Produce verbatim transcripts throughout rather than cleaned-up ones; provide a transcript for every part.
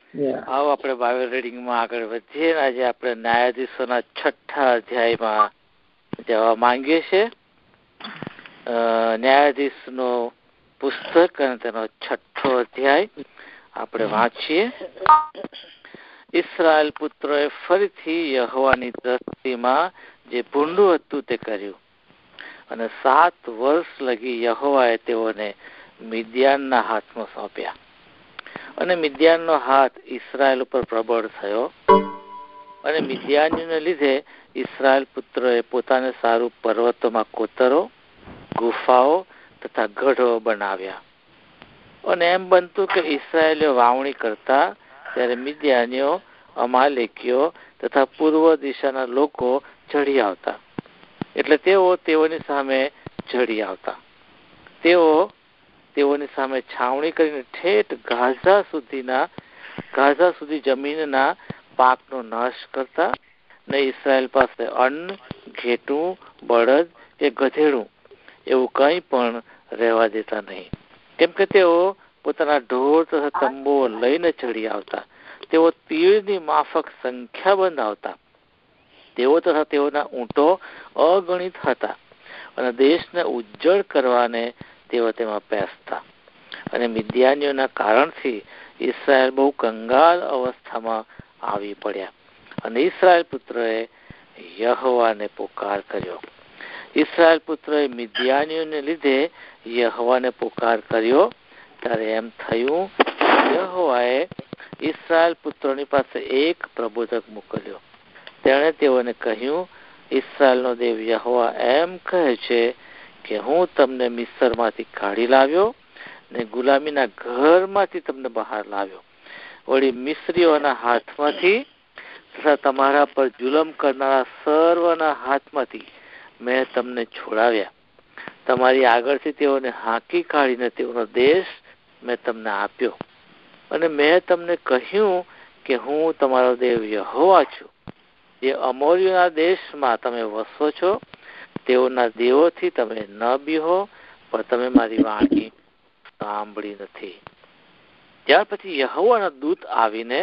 આવો આપણે બાઇબલ રીડિંગમાં આગળ વધીએ. આજે આપણે ન્યાયાધીશોના છઠ્ઠા અધ્યાયમાં જવા માંગીએ છીએ. ન્યાયાધીશનો પુસ્તક અને તેનો છઠ્ઠો અધ્યાય આપણે વાંચીએ. ઇસ્રાયેલ પુત્રોએ ફરીથી યહોવાની દ્રષ્ટિમાં જે ભૂંડું હતું તે કર્યું, અને સાત વર્ષ લગી યહોવાએ તેઓને મિદ્યાનના હાથમાં સોંપ્યા. અને મિદ્યાનનો હાથ ઇસ્રાયેલ ઉપર પ્રબળ થયો, અને મિદ્યાનીઓને લીધે ઇસ્રાયેલ પુત્રોએ પોતાને સારું પર્વતોમાં કોતરો, ગુફાઓ તથા ગઢો બનાવ્યા. અને એમ બનતું કે ઇસ્રાયેલીઓ વાવણી કરતા ત્યારે મિદ્યાનીઓ, અમાલેકીઓ તથા પૂર્વ દિશાના લોકો ચઢી આવતા. એટલે તેઓ તેઓની સામે ચઢી આવતા. તેઓ તેઓની સામે છાવણી કરીને ઠેઠ ગાઝા સુધીના ગાઝા સુધી જમીનના પાકનો નાશ કરતા, ને ઇસ્રાયેલ પાસે અન્ન, ઘેટું, બળદ કે ગધેડું એવું કંઈ પણ રહેવા દેતા નહીં. કેમ કે તેઓ પોતાના ઢોર તથા તંબુઓ લઈને ચડી આવતા. તેઓ તીરની માફક સંખ્યાબંધ આવતા. તેઓ તથા તેઓના ઊંટો અગણિત હતા, અને દેશને ઉજ્જળ કરવાને તેઓ તેમાં પેસતા. અને મિદ્યાનીઓના કારણથી ઇસ્રાયેલ બહુ કંગાલ અવસ્થામાં આવી પડ્યા. અને ઇસ્રાયેલ પુત્રોએ યહોવાને પુકાર કર્યો. ઇસ્રાયેલ પુત્રોએ મિદ્યાનીઓને લીધે યહોવાને પુકાર કર્યો ત્યારે એમ થયું, યહોવાએ ઇસ્રાયેલ પુત્રોની પાસે એક પ્રબોધક મોકલ્યો. તેણે તેઓને કહ્યું, ઇસ્રાયેલનો દેવ યહોવા એમ કહે છે કે હું તમને મિસ્રમાંથી કાઢી લાવ્યો ને ગુલામીના ઘરમાંથી તમને બહાર લાવ્યો. વળી મિસ્રીઓના હાથમાંથી તથા તમારા પર જુલમ કરનારા સર્વના હાથમાંથી મેં તમને છોડાવ્યા. તમારી આગળથી તેઓને હાંકી કાઢીને તેઓનો દેશ મેં તમને આપ્યો. અને મેં તમને કહ્યું કે હું તમારો દેવ યહોવા છું. જે અમોરીઓના દેશમાં તમે વસો છો તેઓના દેવોથી તમે ન બીહો, પણ તમે મારી વાણી સાંભળી નથી. ત્યાર પછી યહોવાના દૂત આવીને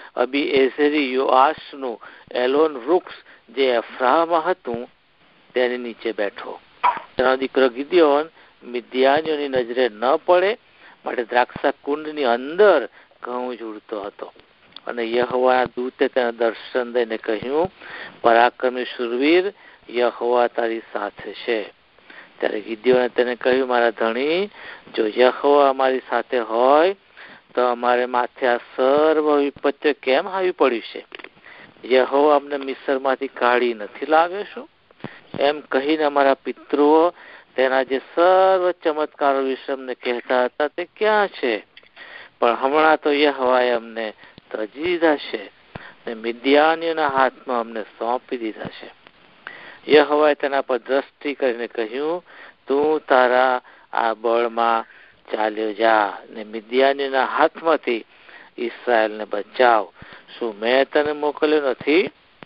અબીએઝરી યોઆશનું એલોન વૃક્ષ જે એફ્રામાં હતું તેની નીચે બેઠો. તેનો દીકરો ગિદિયોન મિદ્યાનીઓની નજરે ન પડે માટે દ્રાક્ષા કુંડની અંદર ઘઉં ઝૂડતો હતો. અને યહોવાના દૂતે તેને દર્શન દઈને કહ્યું, પરાક્રમી શૂરવીર, યહોવા તારી સાથે છે. ત્યારે ગિદિયોને તેને કહ્યું, મારા ધણી, જો યહોવા અમારી સાથે હોય તો અમારે માથે આ સર્વ વિપત્તિ કેમ આવી પડ્યું છે? યહોવા અમને મિસ્રમાંથી કાઢી નથી લાવ્યો શું? એમ કહીને અમારા પિતૃઓ તેના જે સર્વ ચમત્કારો વિશે અમને કહેતા હતા તે ક્યાં છે? પણ હમણાં તો યહોવાએ અમને તજી દીધા છે, ને મિદ્યાનીઓના હાથમાં અમને સોંપી દીધા છે. યહોવાએ તેના પર દ્રષ્ટિ કરીને કહ્યું, તું તારા આ બળમાં ચાલ્યો જા, ને મિદ્યાનીઓના હાથમાંથી ઇસ્રાયેલને બચાવ. શું મેં તને મોકલ્યો નથી?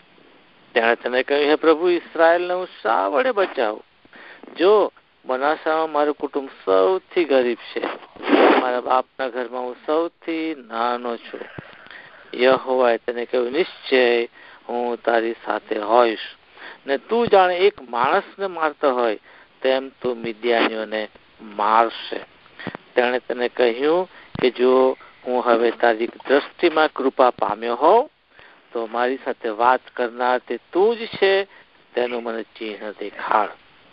તેણે તેને કહ્યું, હે પ્રભુ, ઇસ્રાયેલને હું શા વડે બચાવું? જો મનાસામાં મારું કુટુંબ સૌથી ગરીબ છે, મારા બાપના ઘરમાં હું સૌથી નાનો છું. યહોવાએ તેને કહ્યું, નિશ્ચય હું તારી સાથે હોઈશ, ને તું જાણે એક માણસને મારતો હોય તેમ તું મિદ્યાનીઓને મારશે. તેણે તેને કહ્યું કે જો હું હવે તારી દ્રષ્ટિમાં કૃપા પામ્યો હોઉં તો મારી સાથે વાત કરનાર તે તું જ છે તેનું મને ચિહ્ન દેખાડ.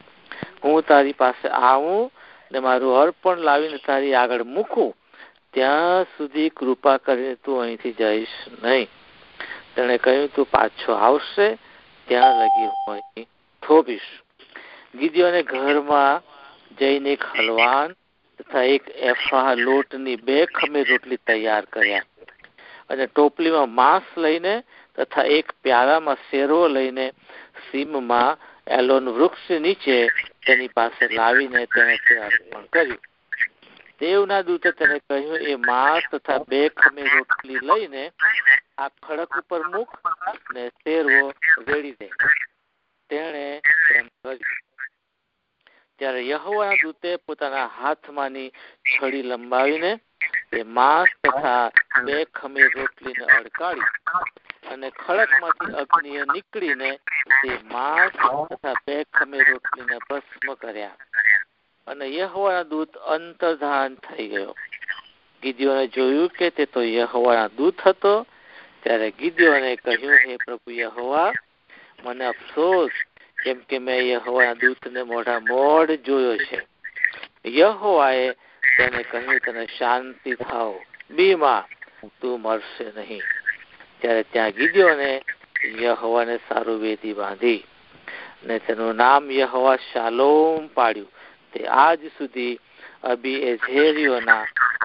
હું તારી પાસે આવું ને મારું અર્પણ લાવીને તારી આગળ મૂકું ત્યાં સુધી કૃપા કરીને તું અહીંથી જઈશ નહીં. તેણે કહ્યું, તું પાછો આવશે ત્યાં લગી હું અહીં થોભીશ. ગિદિયોને ઘરમાં જઈને એક હલવાન તથા એક એફા લોટની બે ખમીર રોટલી તૈયાર કર્યા, અને ટોપલીમાં માંસ લઈને તથા એક પ્યાલામાં શેરો લઈને સીમમાં એલોન વૃક્ષ નીચે તેની પાસે લાવીને તેને તે અર્પણ કર્યું. દેવના દૂતે તેને કહ્યું, એ માંસ તથા બે ખમીર રોટલી લઈને આ ખડક ઉપર મૂક ને શેરવો રેડી દે. તેણે તેમ કર્યું. ત્યારે યહોવાના દૂતે પોતાના હાથમાંની છડી લંબાવીને તે માંસ તથા બે ખમીર રોટલીને અડકાળી અને ખડકમાંથી અગ્નિએ નીકળીને તે માંસ તથા બે ખમીર રોટલીને ભસ્મ કર્યા. અને યહોવાના દૂત અંતર્ધાન થઈ ગયો. ગિદિયોને જોયું કે તે તો યહોવાના દૂત હતો. ત્યારે ગિદિયોને કહ્યું, હે પ્રભુ યહોવા, મને અફસોસ, કેમ કે મેં યહોવાના દૂતને મોઢા મોઢ જોયો છે. યહોવાએ તેને કહ્યું, તને શાંતિ થાવ, બીમા, તું મરશે નહીં. ત્યારે ત્યાં ગિદિયોને યહોવાને સારું વેદી બાંધી ને તેનું નામ યહોવા શાલોમ પાડ્યું. તે આજ સુધી અબીએઝેરીઓના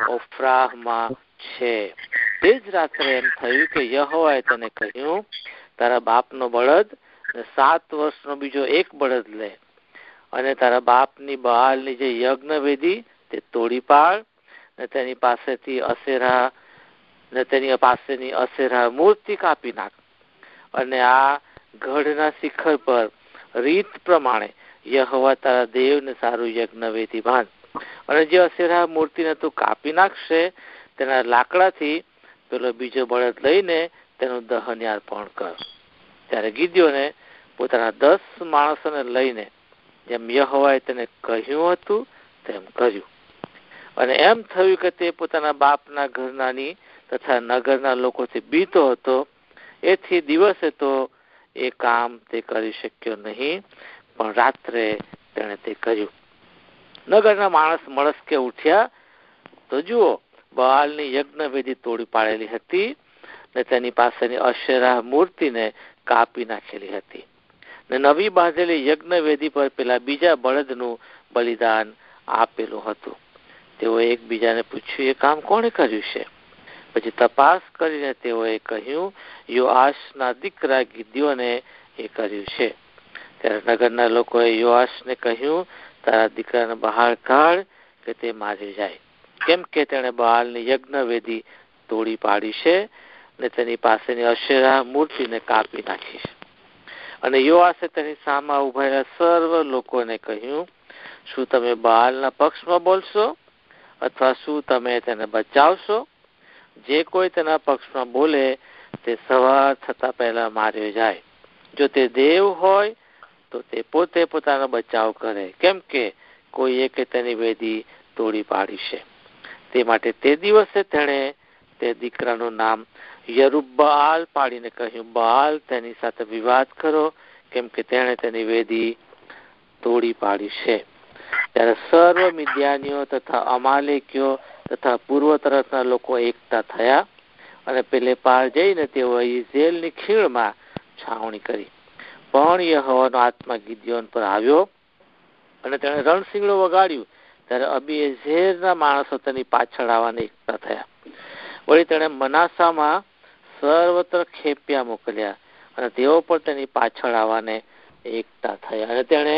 ઓફ્રાહમાં છે. તે જ રાત્રે એમ થયું કે યહોવાએ તેને કહ્યું, તારા બાપનો બળદ ને સાત વર્ષનો બીજો એક બળદ લે અને તારા બાપની બહાલની જે યજ્ઞ વેદી તે તોડી પાડ ને તેની પાસેથી અસેરા ને તેની પાસેની અસેરા મૂર્તિ કાપી નાખ અને આ ગઢના શિખર પર રીત પ્રમાણે યહોવા તારા દેવને સારું યજ્ઞ વેદી બાંધ. અને જે અસેરા મૂર્તિને તું કાપી નાખશે તેના લાકડાથી પેલો બીજો બળદ લઈને તેનું દહન અર્પણ કર. ત્યારે ગિદિયોને પોતાના દસ માણસોને લઈને જેમ યહોવાએ તેને કહ્યું હતું તેમ કર્યું. અને એમ થયું કે તે પોતાના બાપના ઘરનાની તથા નગરના લોકોથી બીતો હતો. એથી દિવસે તો એ કામ તે કરી શક્યો નહીં, પણ રાત્રે તેણે તે કર્યું. નગરના માણસ મળસ્કે ઉઠ્યા તો જુઓ, બહાલની યજ્ઞ વેદી તોડી પાડેલી હતી ને તેની પાસેની અશેરા મૂર્તિને કાપી નાખેલી હતી ને નવી બાંધેલી યજ્ઞ વેદી પર પેલા બીજા બળદનું બલિદાન આપેલું હતું. તેઓએ એકબીજાને પૂછ્યું, એ કામ કોણે કર્યું છે? પછી તપાસ કરીને તેઓએ કહ્યું, યોઆશના દીકરા ગિદિયોને એ કર્યું છે. ત્યારે નગરના લોકોએ યોઆશને કહ્યું, તારા દીકરાને બહાર કાઢ કે તે મારી જાય, કેમ કે તેણે બહાલની યજ્ઞ વેદી તોડી પાડી છે ને તેની પાસેની અશેરા મૂર્તિને કાપી નાખી છે. અને યોઆશે તેની સામે ઉભેલા સર્વ લોકોને કહ્યું, શું તમે બહાલના પક્ષમાં બોલશો અથવા શું તમે તેને બચાવશો? જે કોઈ તેના પક્ષમાં બોલે તે સવાર થતા પહેલા માર્યો જાય. જો તે દેવ હોય તો તે પોતે પોતાનો બચાવ કરે, કેમ કે કોઈએ કે તેની વેદી તોડી પાડી છે. તે માટે તે દિવસે તેણે તે દીકરાનું નામ યરુબ્બાલ પાડીને કહ્યું, બાલ તેની સાથે વિવાદ કરો, કેમ કે તેણે તેની વેદી તોડી પાડી છે. ત્યારે સર્વ મિદ્યાનીઓ તથા અમાલેકીઓ તથા પૂર્વ તરફના લોકો એકઠા થયા અને પેલે પાર જઈને તેઓ ઇઝરાયેલની ખીણમાં છાવણી કરી. પણ યહોવાનો આત્મા ગિદિયોન પર આવ્યો અને તેણે રણશીંગડો વગાડ્યું. ત્યારે અબીએઝેરના માણસો તેની પાછળ આવવાને એકઠા થયા. વળી તેણે મનાસામાં સર્વત્ર ખેપિયા મોકલ્યા અને તેઓ પણ તેની પાછળ આવવાને એકઠા થયા. અને તેણે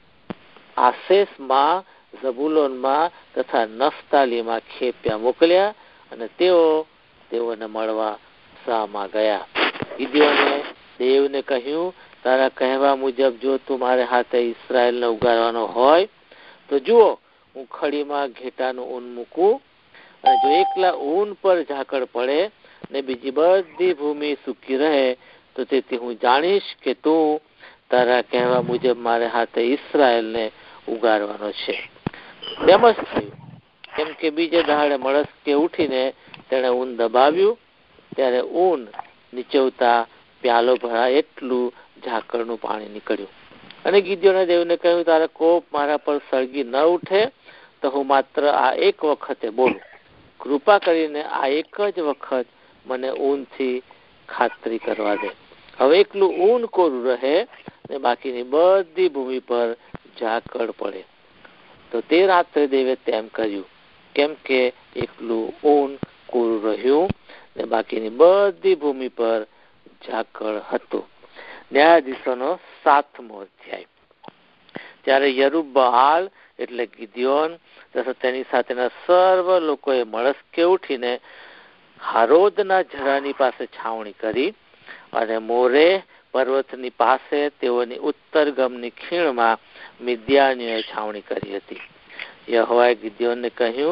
આસેસમાં, ઝબુલોનમાં તથા નફતાલીમાં ખેપિયા મોકલ્યા અને તેઓ તેઓને મળવા સામા ગયા. ગિદિયોને દેવને કહ્યું, તારા કહેવા મુજબ જો તું મારે હાથે ઇસ્રાયેલને ઉગારવાનો હોય તો જુઓ, હું ખડીમાં ઘેટાનું ઊન મૂકું અને જો એકલા ઊન પર ઝાકળ પડે ને બીજી બધી ભૂમિ સૂકી રહે તો તેથી હું જાણીશ કે તું તારા કહેવા મુજબ મારે હાથે ઇસ્રાયેલને ઉગારવાનો છે. તેમ જ થયું, કેમ કે બીજે દહાડે મળસ્કે ઉઠીને તેણે ઊન દબાવ્યું. ત્યારે ઊન નીચવતા પ્યાલો ભરાય એટલું ઝાકળનું પાણી નીકળ્યું. અને ગિદિયોને દેવને કહ્યું, તારા કોપ મારા પર સળગી ન ઉઠે તો હું માત્ર આ એક વખતે બોલું. કૃપા કરીને આ એક જ વખત મને ઊનથી ખાતરી કરવા દે. હવે એકલું ઊન કોરું રહે ને બાકીની બધી ભૂમિ પર ઝાકળ પડે. તો તે રાત્રે દેવે તેમ કર્યું, કેમ કે એકલું ઊન કોરું રહ્યું ને બાકીની બધી ભૂમિ પર ઝાકળ હતું. ન્યાયાધીશોનો સાતમો અધ્યાય. ત્યારે યરુબ્બાલ એટલે ગિદિયોન તથા તેની સાથેના સર્વ લોકોએ મળસ્કે ઉઠીને હારોદના જરાની પાસે છાવણી કરી અને મોરે પર્વતની પાસે તેઓની ઉત્તર ગમની ખીણમાં મિદ્યાનીઓએ છાવણી કરી હતી. યહોવાએ ગિદિયોનને કહ્યું,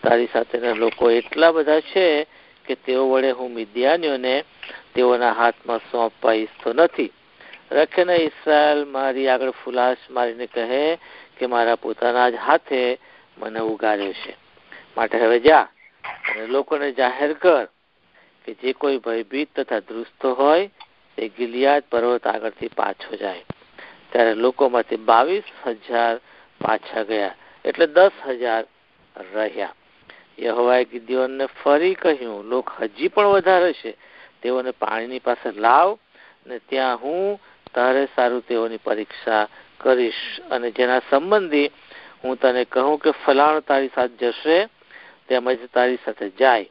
તારી સાથેના લોકો એટલા બધા છે કે તેઓ વડે હું મિદ્યાનીઓને તેઓના હાથમાં સોંપવા ઈચ્છતો નથી. રખે ને ઇસ્રાયલ મારી આગળ ફુલાસ મારીને કહે કે મારા પોતાના જ હાથે મને ઉગાર્યો છે. માટે હવે જા અને લોકોને જાહેર કર કે જે કોઈ ભયભીત તથા ધ્રુસતો હોય તે ગિલિયાદ પર્વત આગળથી પાછો જાય. ત્યારે લોકોમાંથી બાવીસ હજાર પાછા ગયા, એટલે દસ હજાર રહ્યા. યહોવાએ ગિદિયોનને ફરી કહ્યું, લોક હજી પણ વધારે છે, તેઓને પાણીની પાસે લાવ, ને ત્યાં હું તારે સારું તેઓની પરીક્ષા કરીશ. અને જેના સંબંધી હું તને કહું કે ફલાણો તારી સાથે જશે, તેમજ તારી સાથે જાય,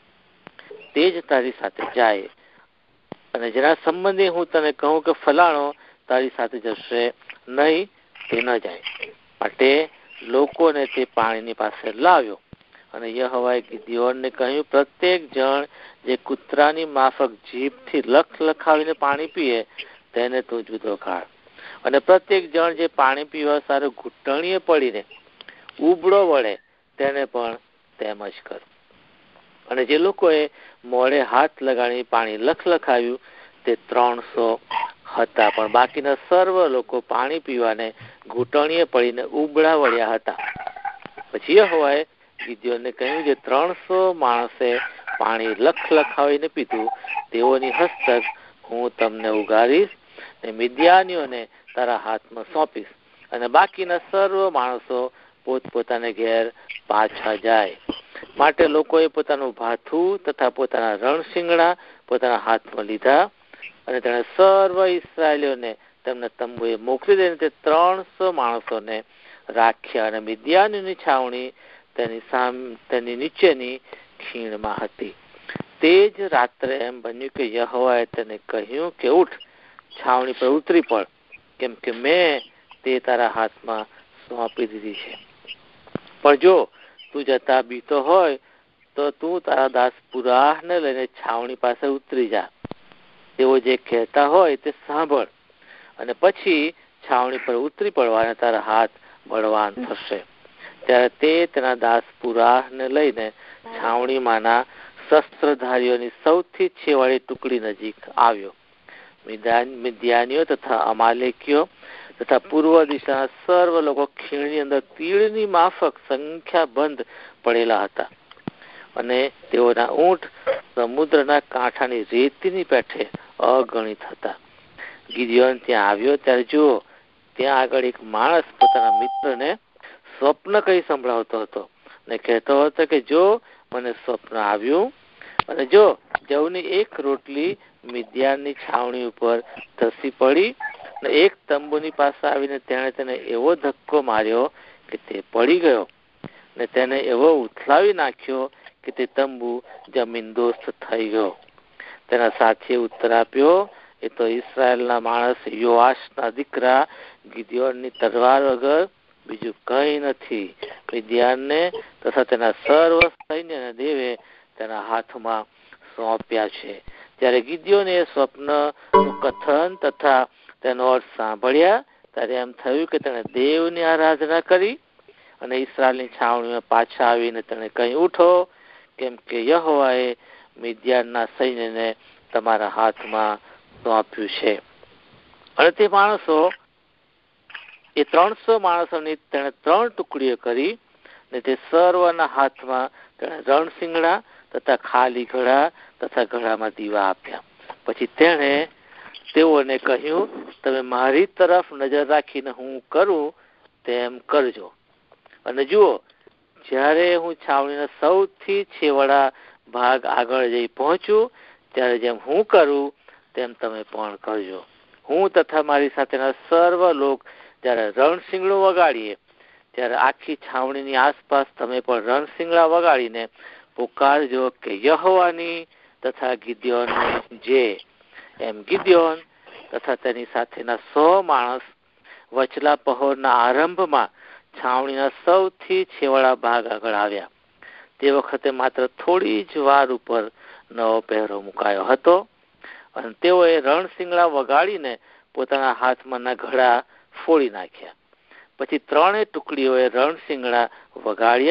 તે જ તારી સાથે જાય. અને જેના સંબંધી હું તને કહું કે ફલાણો તારી સાથે જશે નહીં, તે ન જાય. માટે લોકોને તે પાણીની પાસે લાવ્યો. અને યહોવાએ ગિદિયોનને કહ્યું, પ્રત્યેક જણ જે કૂતરાની માફક જીભથી લખ લખાવીને પાણી પીએ તેને તું જુદો કાઢ. અને પ્રત્યેક જણ જે પાણી પીવા સારું ઘૂંટણીએ પડીને ઉબળો વળે તેને પણ તેમ જ કર. અને જે લોકોએ મોઢે હાથ લગાડી પાણી લખ લખાવ્યું તે ત્રણસો હતા, પણ બાકીના સર્વ લોકો પાણી પીવાને ઘૂંટણીએ પડીને ઉબળા વળ્યા હતા. પછી યહોવાએ ગિદિયોનને કહ્યું, જે ત્રણસો માણસે પાણી લખ લખાવીને પીધું તેઓની હસ્તક હું તમને ઉગારીશ ને મિદ્યાનીઓને તારા હાથમાં સોંપીશ. અને બાકીના સર્વ માણસો પોતપોતાને ઘેર પાછા જાય. માટે લોકોએ પોતાનું ભાથું તથા પોતાના રણશીંગડા પોતાના હાથમાં લીધા. અને તેણે સર્વ ઇસ્રાયેલીઓને તેમના તંબુએ મોકલી દઈને તે ત્રણસો માણસોને રાખ્યા. અને મિદ્યાનીની છાવણી તેની સામે તેની નીચેની ખીણમાં હતી. તે જ રાત્રે એમ બન્યું કે યહોવાએ તેને કહ્યું કે ઉઠ, છાવણી પર ઉતરી પડ, કેમ કે મેં તે તારા હાથમાં સોંપી દીધી છે. પણ જો તું જતા બીતો હોય તો તું તારા દાસ પુરાહને લઈને છાવણી પાસે ઉતરી જા. તેઓ જે કહેતા હોય તે સાંભળ, અને પછી છાવણી પર ઉતરી પડવાને તારા હાથ બળવાન થશે. ત્યારે તે તેના દાસ પુરાહને લઈને છાવણીમાંના શસ્ત્રધારીઓની સૌથી છેવાડી ટુકડી નજીક આવ્યો. મિદ્યાનીઓ તથા અમાલેકીઓ તથા પૂર્વ દિશાના સર્વ લોકો ખીણની અંદર તીડની માફક સંખ્યાબંધ પડેલા હતા. અને તેઓના ઊંટ સમુદ્રના કાંઠાની રેતીની પેઠે અગણિત હતા. ગિદિયોન ત્યાં આવ્યો ત્યારે જુઓ, ત્યાં આગળ એક માણસ પોતાના મિત્રને સ્વપ્ન કઈ સંભળાવતો હતો ને કહેતો હતો કે જો મને સ્વપ્ન આવ્યું, અને જો જવની એક રોટલી મિદ્યાનની છાવણી ઉપર ધસી પડી ને એક તંબુની પાસે આવીને તેણે તેને એવો ધક્કો માર્યો કે તે પડી ગયો, ને તેને એવો ઉથલાવી નાખ્યો કે તે તંબુ જમીન દોસ્ત થઈ ગયો. તેના સાથીએ ઉત્તર આપ્યો, એ તો ઇસ્રાયેલના માણસ યોઆશના દીકરા ગિદિયોનની તલવાર વગર બીજું કઈ નથી. મિદ્યાનને તથા તેના સર્વ સૈન્યને દેવે તેના હાથમાં સોંપ્યા છે. ત્યારે ગિદિયોને સ્વપ્નનું કથન તથા તેનો અર્થ સાંભળ્યા ત્યારે એમ થયું કે તેણે દેવની આરાધના કરી. અને ઇસ્રાયેલની છાવણીમાં પાછા આવીને તેણે કહી, ઉઠો, કેમ કે યહોવાએ મિદ્યાનના સૈન્યને તમારા હાથમાં સોંપ્યું છે. અને તે માણસો એ ત્રણસો માણસોની તેણે ત્રણ ટુકડીઓ કરી, ને તે સર્વના હાથમાં તેણે રણશીંગડા તથા ખાલી ઘડા તથા ઘડામાં દીવા આપ્યા. પછી તેણે તેઓને કહ્યું, તમે મારી તરફ નજર રાખીને હું કરું તેમ કરજો. અને જુઓ, જ્યારે હું છાવણીના સૌથી છેવાડા ભાગ આગળ જઈ પહોંચું ત્યારે જેમ હું કરું તેમ તમે પણ કરજો. હું તથા મારી સાથેના સર્વ લોક જ્યારે રણશીંગડું વગાડીએ ત્યારે આખી છાવણીની આસપાસ તમે પણ રણશીંગડા વગાડીને પુકારજો કે યહોવાની તથા ગિદિયોનની જે. એમ ગિદિયોન તથા તેની સાથેના સો માણસ વચલા પહોરના આરંભમાં છાવણીના સૌથી છેવાડા ભાગ આગળ આવ્યા. તે વખતે માત્ર થોડી જ વાર ઉપર નવો પહેરો મુકાયો હતો, અને તેઓએ રણશીંગડા વગાડીને પોતાના હાથમાંના ઘડા ફોડી નાખ્યા. પછી ત્રણેય ટુકડીઓએ રણશીંગડા વગાડ્યા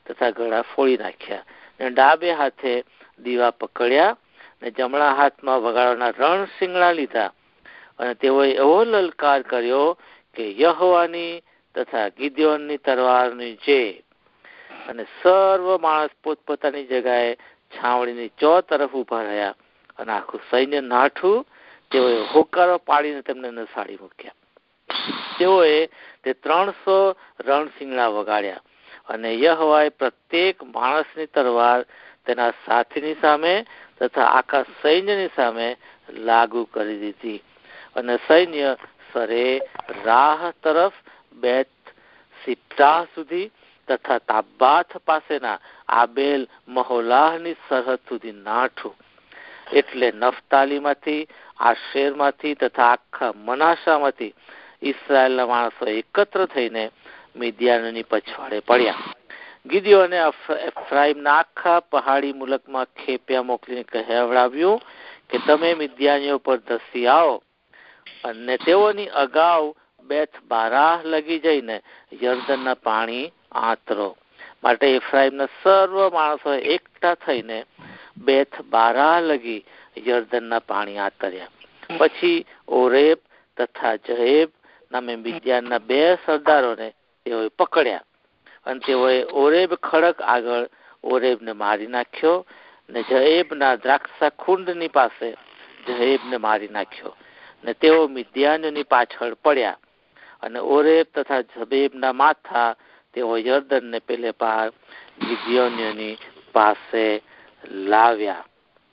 તથા ગળા ફોડી નાખ્યા, ને ડાબે હાથે દીવા પકડ્યા, ને જમણા હાથમાં વગાડવાના રણ શિંગડા લીધા, અને તેઓએ એવો લલકાર કર્યો કે યહોવાની તથા ગિદ્યોનની તલવારની જે. અને સર્વ માણસ પોતપોતાની જગાએ છાવણીની ચો તરફ ઉભા રહ્યા, અને આખું સૈન્ય નાઠું તેઓએ હોકારો પાડીને તેમને નસાડી મૂક્યા. તેઓએ તે ત્રણસો રણશિંગડા વગાડ્યા, અને યહોવાએ પ્રત્યેક માણસની તલવાર તેના સાથીની સામે તથા આખા સૈન્યની સામે લાગુ કરી દીધી, અને સૈન્ય સરે રાહ તરફ બેત સિપ્તાહ સુધી તથા તાબાથ પાસેના આબેલ મહોલાહની સરહદ સુધી નાઠું. એટલે નફતાલીમાંથી, આશેરમાંથી તથા આખા મનાશામાંથી ઇસ્રાયેલના માણસો એકત્ર થઈને મિદ્યાનોની પછવાડે પડ્યા. ગિદ્યોને એફ્રાઈમના આખા પહાડી મુલકમાં ખેપિયા મોકલીને કહેવડાવ્યું કે તમે મિદ્યાનીઓ પર ધસી આવો, અને તેઓની અગાઉ બેથ બારાહ લગી જઈને યર્દનના પાણી આંતરો. માટે એફ્રાઈમના સર્વ માણસો એકઠા થઈને બેથ બારાહ લગી યર્દનના પાણી આંતર્યા. પછી ઓરેબ તથા જહેબ નામે મિદ્યાનના બે સરદારોને તેઓએ પકડ્યા, અને તેઓએ ઓરેબ ખડક આગળ ઓરેબને મારી નાખ્યો, ને જહેબના દ્રાક્ષા કુંડની પાસે જહેબને મારી નાખ્યો, ને તેઓ મિદ્યાનોની પાછળ પડ્યા, અને ઓરેબ તથા જહેબના માથા તેઓ યર્દનને પેલે પાર ગિદ્યોનીઓની પાસે લાવ્યા.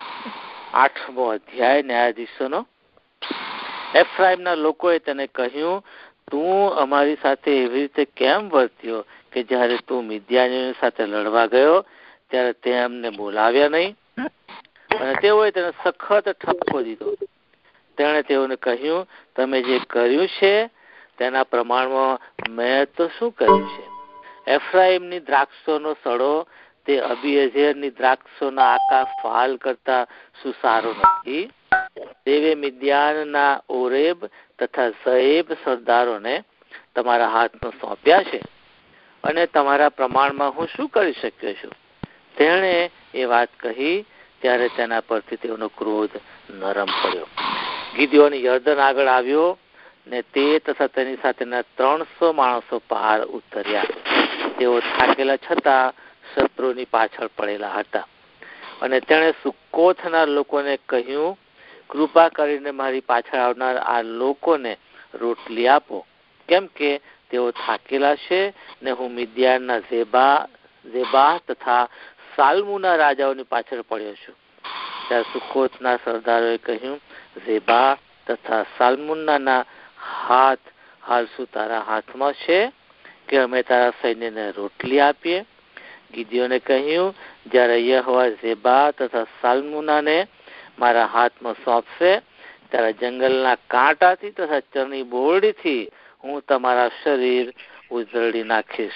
આઠમો અધ્યાય ન્યાયાધીશોનો. એફ્રાઈમના લોકોએ તેને કહ્યું, તું અમારી સાથે એવી રીતે કેમ વર્ત્યો કે જ્યારે તું મિદ્યાનીઓની સાથે લડવા ગયો ત્યારે તે અમને બોલાવ્યા નહીં? અને તેઓએ તેને સખત ઠપકો દીધો. તેણે તેઓને કહ્યું, તમે જે કર્યું છે તેના પ્રમાણમાં મેં તો શું કર્યું છે? એફ્રાઈમની દ્રાક્ષોનો સડો તે અબીએઝેરની દ્રાક્ષોના આકા ફાલ કરતા શું સારો નથી? દેવે મિદ્યાનના ઓરેબ તથા ઝેબ સરદારોને તમારા હાથમાં સોંપ્યા છે, અને તમારા પ્રમાણમાં હું શું કરી શક્યો છું? તેણે એ વાત કહી ત્યારે તેના પરથી તેઓનો ક્રોધ નરમ પડ્યો. ગિદ્યોન યર્દન આગળ આવ્યો, ને તે તથા તેની સાથેના ત્રણસો માણસો પાર ઉતર્યા. તેઓ થાકેલા છતાં શત્રુની પાછળ પડેલા હતા, અને તેણે સુકોથના લોકોને કહ્યું, કૃપા કરીને મારી પાછળ આવનાર આ લોકોને રોટલી આપો, કેમ કે તેઓ થાકેલા છે, ને હું મિદ્યાનના ઝેબા ઝેબાહ તથા સાલ્મુના રાજાઓની પાછળ પડ્યો છું. ત્યારે સુકોથના સરદારોએ કહ્યું, ઝેબા તથા સાલ્મુનાના હાથ હાલ શું તારા હાથમાં છે કે અમે તારા સૈન્યને રોટલી આપીએ? ગિદ્યોને કહ્યું, જ્યારે યહોવા ઝેબા તથા સાલ્મુનાને મારા હાથમાં સોંપશે ત્યારે જંગલના કાંટાથી તથા ચરની બોરડીથી હું તમારા શરીર ઉજળડી નાખીશ.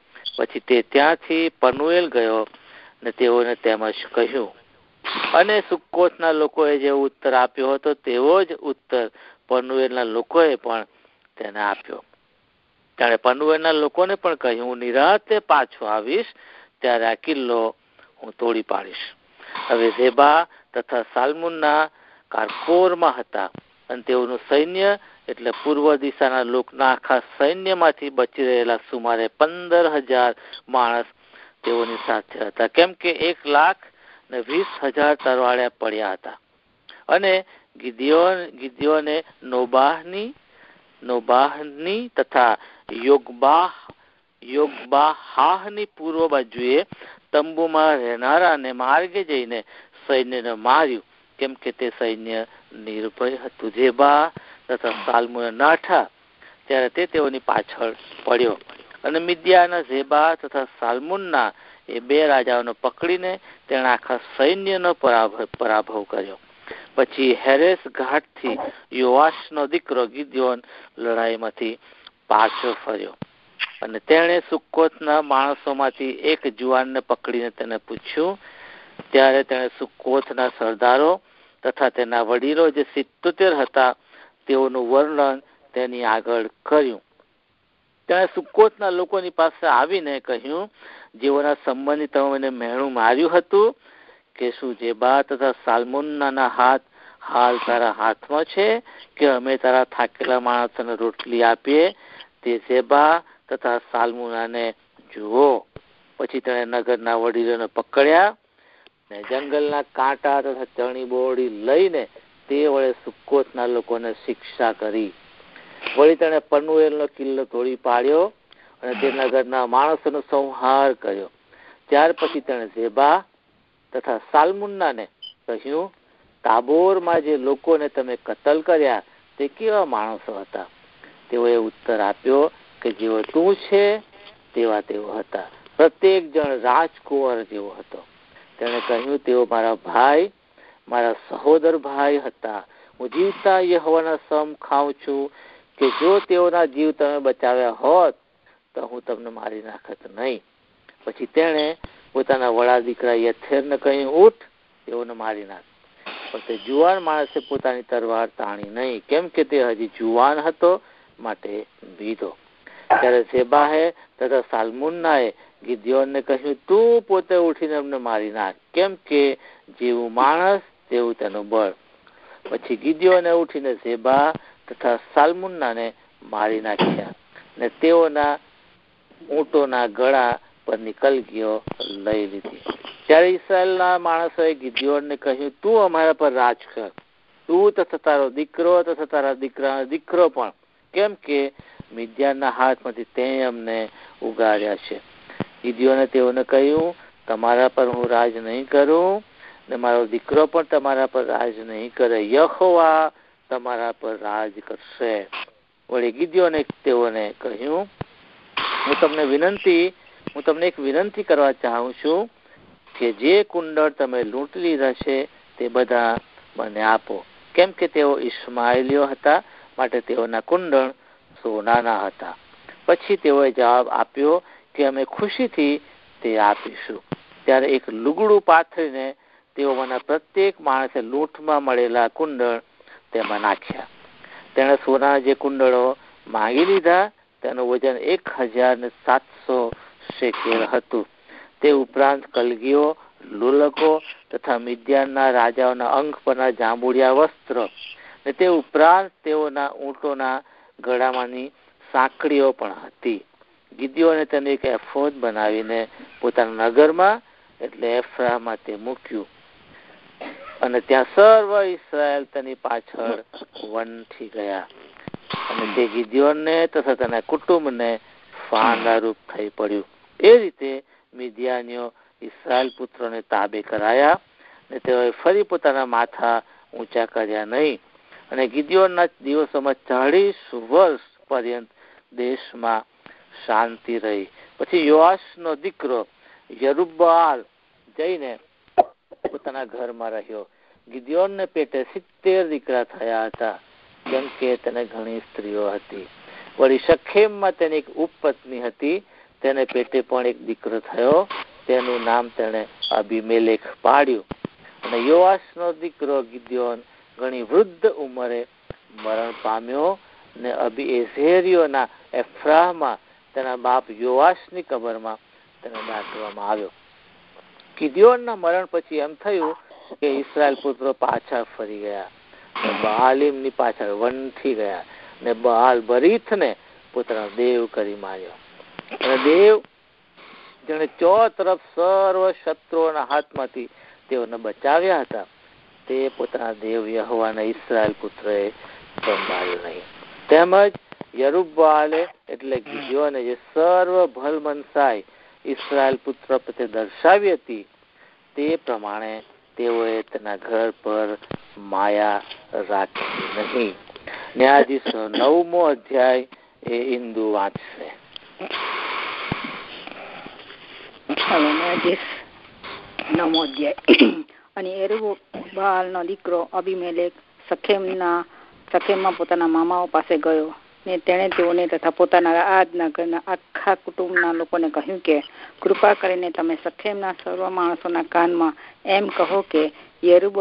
પછી તે ત્યાંથી પનુએલ ગયો, ને તેઓને તેમજ કહ્યું. અને સુકોથના લોકોએ જે ઉત્તર આપ્યો હતો તેવો જ ઉત્તર પનુએલના લોકોએ પણ તેને આપ્યો. ત્યારે પનુએલના લોકોને પણ કહ્યું, હું નિરાતે પાછો આવીશ, ત્યારે આ કિલ્લો હું તોડી પાડીશ. હવે ઝેબા તથા સાલ્મુનના કારકોરમાં હતા, અને તેઓનું સૈન્ય એટલે પૂર્વ દિશાના લોકના આખા સૈન્યમાંથી બચી રહેલા સુમારે પંદર હજાર માણસ તેઓની સાથે હતા, કેમ કે એક લાખ ને વીસ હજાર તરવાડિયા પડ્યા હતા. અને ગિદ્યોન ગિદ્યોને નોબાહની નોબાહની તથા યોગબાહ યોગબાહાહની પૂર્વ બાજુએ તંબુમાં રહેનારાને માર્ગે જઈને સૈન્યને માર્યું, કેમ કે તે સૈન્ય નિર્ભય હતું. ઝેબા તથા સાલ્મુન નાઠા ત્યારે તે તેઓની પાછળ પડ્યો, અને મિદ્યાના ઝેબા તથા સાલ્મુનના એ બે રાજાઓને પકડીને તેણે આખા સૈન્યનો પરાભવ પરાભવ કર્યો. પછી હેરેસ ઘાટથી યોઆશનો દીકરો ગિદ્યોન લડાઈમાંથી પાછો ફર્યો, અને તેણે સુકોથના માણસોમાંથી એક જુવાનને પકડીને તેને પૂછ્યું. ત્યારે તેણે સુકોથના સરદારો તથા તેના વડીલો જે સિત્તોતેર હતા તેઓનું વર્ણન તેની આગળ કર્યું. તેણે સુકોતના લોકોની પાસે આવીને કહ્યું, જેઓના સંબંધી તમે મને મેણું માર્યું હતું, કે શું જેબા તથા સાલ્મુન્નાના હાથ હાલ તારા હાથમાં છે, કે અમે તારા થાકેલા માણસોને રોટલી આપીએ? તે જેબા તથા સાલ્મુનાને જુઓ. પછી તેણે નગરના વડીલોને પકડ્યા ને જંગલના કાંટા તથા ચરણી બોરડી લઈને તે વડે સુકોતના લોકોને શિક્ષા કરી. વળી તેણે પનુએલનો કિલ્લો તોડી પાડ્યો અને તે નગરના માણસોનો સંહાર કર્યો. ત્યાર પછી તેણે ઝેબા તથા સાલ્મુન્નાને કહ્યું, તાબોરમાં જે લોકોને તમે કતલ કર્યા તે કેવા માણસો હતા? તેઓએ ઉત્તર આપ્યો કે જેવો તું છે તેવા તેઓ હતા. પ્રત્યેક જણ રાજકુંવર જેવો હતો. તેણે કહ્યું, તેઓ મારા ભાઈ, મારા સહોદર ભાઈ હતા. હું જીવતા યહોવાના સમ ખાઉં છું કે જો તેઓના જીવ તમે બચાવ્યા હોત તો હું તમને મારી નાખત નહીં. પછી તેણે પોતાના વડા દીકરા યથેરને કહ્યું, ઉઠ, તેઓને મારી નાખ. પણ તે જુવાન માણસે પોતાની તરવાર તાણી નહીં, કેમ કે તે હજી જુવાન હતો, માટે બીધો. ત્યારે ઝેબાહે તથા સાલ્મુન્નાએ ગિદિયોનને કહ્યું, તું પોતે ઉઠીને અમને મારી નાખ, કેમ કે જેવું માણસ તેવું તેનું બળ. પછી ગિદિયોને ઉઠીને ઝેબા તથા સાલ્મુન્નાને મારી નાખ્યા ને તેઓના ઊંટોના ગળા પરની કલગીઓ લઈ લીધી. ત્યારે ઇસ્રાયેલના માણસોએ ગિદિયોનને કહ્યું, તું અમારા પર રાજ કર, તું તથા તારો દીકરો તથા તારા દીકરાનો દીકરો પણ, કેમ કે મિદ્યાનના હાથમાંથી તે અમને ઉગાર્યા છે. ગિદિયોને તેઓને કહ્યું, તમારા પર હું રાજ નહીં કરું ને મારો દીકરો પણ તમારા પર રાજ નહીં કરે, યહોવા તમારા પર રાજ કરશે. વળી ગિદિયોને તેઓને કહ્યું, હું તમને વિનંતી હું તમને એક વિનંતી કરવા ચાહું છું કે જે કુંડળ તમે લૂંટી લીધા છે તે બધા મને આપો, કેમ કે તેઓ ઇસ્માએલીઓ હતા, માટે તેઓના કુંડળ સોનાના હતા. પછી તેઓએ જવાબ આપ્યો કે અમે ખુશીથી તે આપીશું. ત્યારે એક લુગડું પાથરીને તેઓમાંના પ્રત્યેક માણસે લૂંટમાં મળેલા કુંડળ તેમાં નાખ્યા. તેણે સોનાના જે કુંડળો માંગી લીધા તેનું વજન એક હજાર ને સાતસો શેકેલ હતું. તે ઉપરાંત કલગીઓ, લુલકો તથા મિદ્યાનના રાજાઓના અંગ પરના જાંબુડિયા વસ્ત્ર ને તે ઉપરાંત તેઓના ઊંટોના ગળામાંની સાંકળીઓ પણ હતી. ગિદિયોને તેને એક એફોદ બનાવીને પોતાના નગરમાં એટલે એફ્રામાં તે મૂક્યું અને ત્યાં સર્વ ઇસ્રાયેલ તેની પાછળ વંઠી ગયા અને તે ગિદિયોનને તથા તેના કુટુંબને ફાંદારૂપ થઈ પડ્યું. એ રીતે મિદ્યાનીઓ ઇસ્રાયેલ પુત્રોને તાબે કરાયા ને તેઓએ ફરી પોતાના માથા ઊંચા કર્યા નહીં. અને ગિદિયોનના દિવસોમાં ચાળીસ વર્ષ પર્યંત દેશમાં શાંતિ રહી. પછી યોઆશનો દીકરો યરુબ્બાલ જઈને પોતાના ઘરમાં રહ્યો. ગિદિયોનને પેટે સિત્તેર દીકરા થયા હતા, કેમ કે તેને ઘણી સ્ત્રીઓ હતી. વળી શખેમમાં તેની એક ઉપપત્ની હતી, તેને પેટે પણ એક દીકરો થયો, તેનું નામ તેને અબીમેલેક પાડ્યું. અને યોઆશનો દીકરો ગિદિયોન ઘણી વૃદ્ધ ઉંમરે મરણ પામ્યો ને અબીએઝેરીઓના એફ્રાહમાં તેના બાપ યોઆશની કબરમાં તેને દાટવામાં આવ્યો. ગિદિયોનના મરણ પછી એમ થયું કે ઇસ્રાયેલ પુત્રો પાછા ફરી ગયા, બઆલીમની પાછળ વંઠી ગયા ને બઆલ બરીથને પોતાનો દેવ કરી માર્યો. અને દેવ જેને ચો તરફ સર્વ શત્રુઓના હાથમાંથી તેઓને બચાવ્યા હતા, તે પોતાના દેવ યહોવાના ઇસ્રાયેલ પુત્રએ સંભાળ્યો નહીં. તેમજ યરુબ્બાલે એટલે ગિદિયોને જે સર્વ ભલમનસાઈ ઇસ્રાયેલ પુત્ર પ્રત્યે દર્શાવી હતી તે પ્રમાણે તેઓએ તેના ઘર પર માયા રાખી નહીં. ન્યાયાધીશનો નવમો અધ્યાય એ ઇન્દુ વાંચશે. નવમો અધ્યાય. અને યરુબ્બાલનો દીકરો અબીમેલેક શખેમના શખેમમાં પોતાના મામાઓ પાસે ગયો ને તેણે તેઓને તથા પોતાના આજના ઘરના આખા કુટુંબના લોકોને કહ્યું કે કૃપા કરીને તમે શખેમના સર્વ માણસોના કાનમાં એમ કહો કે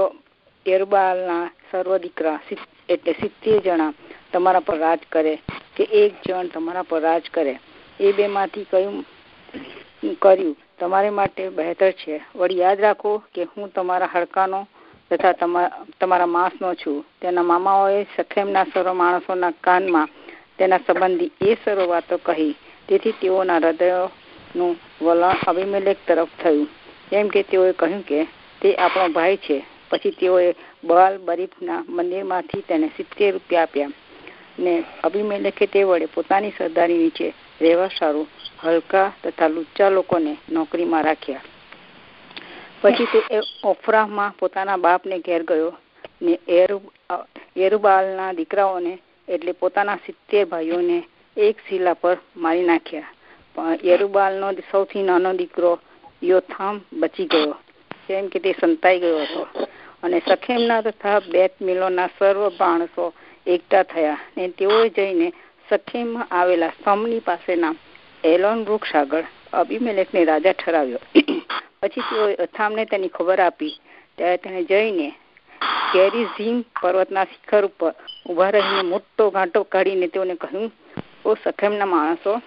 યરુબ્બાલના સર્વ દીકરા એટલે સિત્તેર જણા તમારા પર રાજ કરે કે એક જણ તમારા પર રાજ કરે. એ બે માંથી કયું કર્યું તમારે માટે બહેતર છે? વળી યાદ રાખો કે હું તમારા હડકાનો તથા તમારા માંસનો છું. તેના મામાઓએ સખેમના સર્વ માણસોના કાનમાં તેના સંબંધી એ સર્વ વાતો કહી. તેથી તેઓના હૃદયનું વલણ અબીમેલેક તરફ થયું, કેમ કે તેઓએ કહ્યું કે તે આપણો ભાઈ છે. પછી તેઓએ બાલ બરીફના મંદિરમાંથી તેને સિત્તેર રૂપિયા આપ્યા ને અબીમેલેકે તે વડે પોતાની સરદારી નીચે રહેવા સારું હલકા તથા લુચ્ચા લોકોને નોકરીમાં રાખ્યા. પછી તે ઓફરામાં પોતાના બાપને ઘેર ગયો ને એરુબાલના દીકરાઓને એટલે પોતાના સિત્તેર ભાઈઓને એક શિલા પર મારી નાખ્યા. પણ એરુબાલનો સૌથી નાનો દીકરો યોથામ બચી ગયો, કેમ કે તે સંતાઈ ગયો હતો. અને સખેમના તથા બેત મિલોના સર્વ માણસો એકઠા થયા ને તેઓએ જઈને સખેમમાં આવેલા સ્તંભની પાસેના એલોન વૃક્ષ આગળ અબીમેલેકને રાજા ઠરાવ્યો. પછી તેઓએ અથામને તેની ખબર આપી. ત્યારે તેને જઈને ગેરીઝીમ પર્વતના શિખર ઉપર ઉભા રહીને મોટો ઘાંટો કાઢીને તેઓને કહ્યું, ઓ સખેમના માણસો,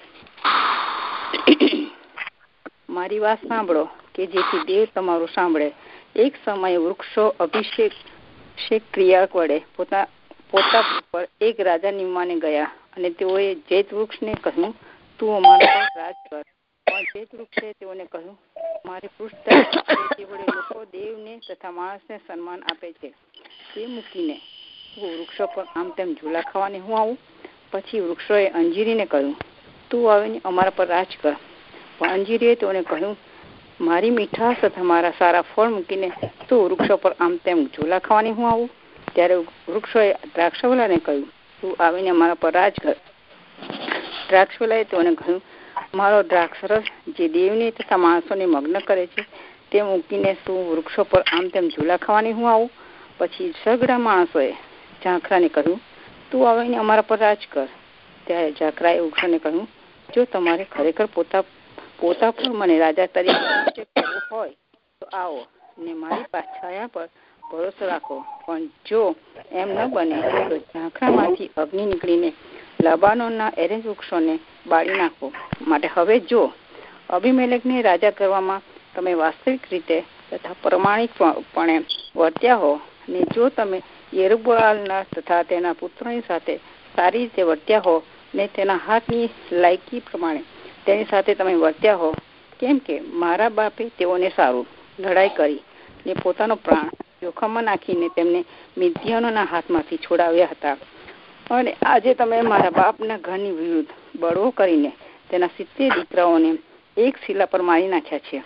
મારી વાત સાંભળો કે જેથી દેવ તમારું સાંભળે. એક સમયે વૃક્ષો અભિષેક ક્રિયા વડે પોતા પોતા પર એક રાજા નિમવાને ગયા અને તેઓએ જેત વૃક્ષને કહ્યું, તું અમારા પર રાજ કર. પણ જેત વૃક્ષે તેઓને કહ્યું, મારી પૃષ્ઠતા તે વડે લોકો દેવને તથા માણસને સન્માન આપે છે, તે મૂકીને તું વૃક્ષો પર આમ તેમ ઝૂલા ખાવાને હું આવું? પછી વૃક્ષોએ અંજીરીને કહ્યું, તું આવીને અમારા પર રાજ કર. પણ અંજીરીએ તેઓને કહ્યું, મારી મીઠાશ તથા મારા સારા ફળ મૂકીને તું વૃક્ષો પર આમ તેમ ઝૂલા ખાવાની હું આવું? ત્યારે વૃક્ષોએ દ્રાક્ષવલાને કહ્યું, તું આવીને અમારા પર રાજ કર. દ્રાક્ષવલાએ તેઓને કહ્યું, મારો દ્રાક્ષરસ જે દેવને તથા માણસોને મગ્ન કરે છે તે મૂકીને તું વૃક્ષો પર આમ તેમ ઝૂલા ખાવાની હું આવું? પછી સગડા માણસોએ ઝાંખરાને કહ્યું, તું આવીને અમારા પર રાજ કર. ત્યારે ઝાંખરાએ વૃક્ષોને કહ્યું, જો તમારે ખરેખર પોતા પોતા પર મને રાજા તરીકે કરવું હોય તો આવો ને મારી છાયા પર ભરોસો રાખો. પણ જો એમ ન બને તો ઝાંખરામાંથી અગ્નિ નીકળીને લબાનોના એરેન્જ વૃક્ષોને બાળી નાખો. માટે હવે જો અબીમેલેકને રાજા કરવામાં તમે વાસ્તવિક રીતે તથા પ્રમાણિકપણે વર્ત્યા હો ને જો તમે યરુબાલના તથા તેના પુત્રોની સાથે સારી રીતે વર્ત્યા હો ને તેના હાથની લાયકી પ્રમાણે તેની સાથે તમે વર્ત્યા હો, કેમ કે મારા બાપે તેઓને સારું લડાઈ કરી ને પોતાનો પ્રાણ જોખમમાં નાખીને તેમને મિદ્યાનોના હાથમાંથી છોડાવ્યા હતા. અને આજે તમે મારા બાપના ઘરની વિરુદ્ધ બળવો કરીને તેના સિત્તેર દીકરાઓને એક શિલા પર મારી નાખ્યા છે.